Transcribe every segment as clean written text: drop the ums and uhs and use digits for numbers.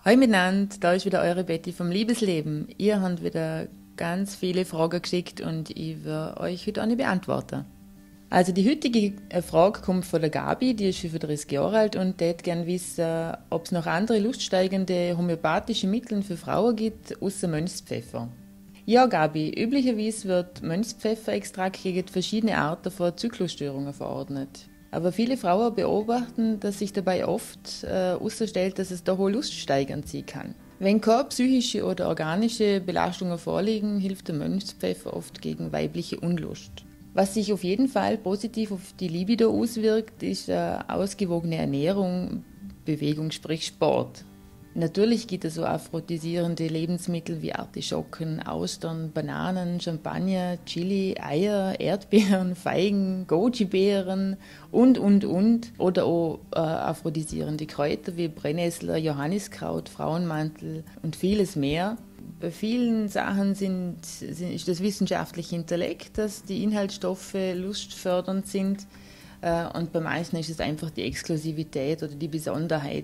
Hallo miteinander, da ist wieder eure Betty vom Liebesleben. Ihr habt wieder ganz viele Fragen geschickt und ich werde euch heute eine beantworten. Also die heutige Frage kommt von der Gabi, die ist 35 Jahre alt und die hätte gerne wissen, ob es noch andere luststeigende homöopathische Mittel für Frauen gibt, außer Mönchspfeffer. Ja, Gabi, üblicherweise wird Mönchspfefferextrakt gegen verschiedene Arten von Zyklusstörungen verordnet. Aber viele Frauen beobachten, dass sich dabei oft herausstellt, dass es doch auch luststeigernd sein kann. Wenn keine psychische oder organische Belastungen vorliegen, hilft der Mönchspfeffer oft gegen weibliche Unlust. Was sich auf jeden Fall positiv auf die Libido auswirkt, ist ausgewogene Ernährung, Bewegung, sprich Sport. Natürlich gibt es so aphrodisierende Lebensmittel wie Artischocken, Austern, Bananen, Champagner, Chili, Eier, Erdbeeren, Feigen, Goji-Beeren und. Oder auch aphrodisierende Kräuter wie Brennnessel, Johanniskraut, Frauenmantel und vieles mehr. Bei vielen Sachen ist das wissenschaftliche Intellekt, dass die Inhaltsstoffe lustfördernd sind. Und bei meisten ist es einfach die Exklusivität oder die Besonderheit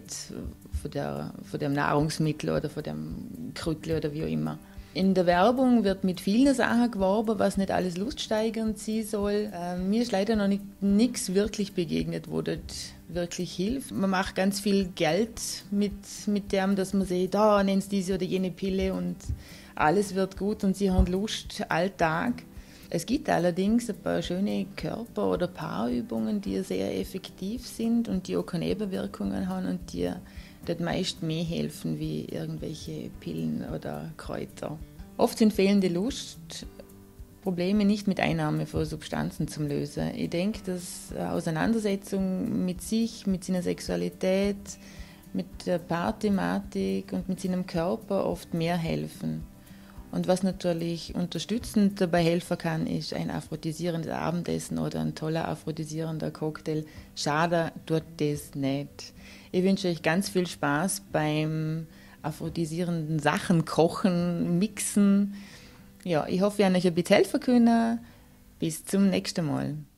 von dem Nahrungsmittel oder von dem Krüttel oder wie auch immer. In der Werbung wird mit vielen Sachen geworben, was nicht alles luststeigernd sein soll. Mir ist leider noch nichts wirklich begegnet, wo das wirklich hilft. Man macht ganz viel Geld mit dem, dass man sagt, da nehmen Sie diese oder jene Pille und alles wird gut und Sie haben Lust alltag. Es gibt allerdings ein paar schöne Körper- oder Paarübungen, die sehr effektiv sind und die auch keine Nebenwirkungen haben und die dort meist mehr helfen wie irgendwelche Pillen oder Kräuter. Oft sind fehlende Lustprobleme nicht mit Einnahme von Substanzen zu lösen. Ich denke, dass eine Auseinandersetzung mit sich, mit seiner Sexualität, mit der Paarthematik und mit seinem Körper oft mehr helfen. Und was natürlich unterstützend dabei helfen kann, ist ein aphrodisierendes Abendessen oder ein toller aphrodisierender Cocktail. Schade tut das nicht. Ich wünsche euch ganz viel Spaß beim aphrodisierenden Sachen kochen, mixen. Ja, ich hoffe, ich habe euch ein bisschen helfen können. Bis zum nächsten Mal.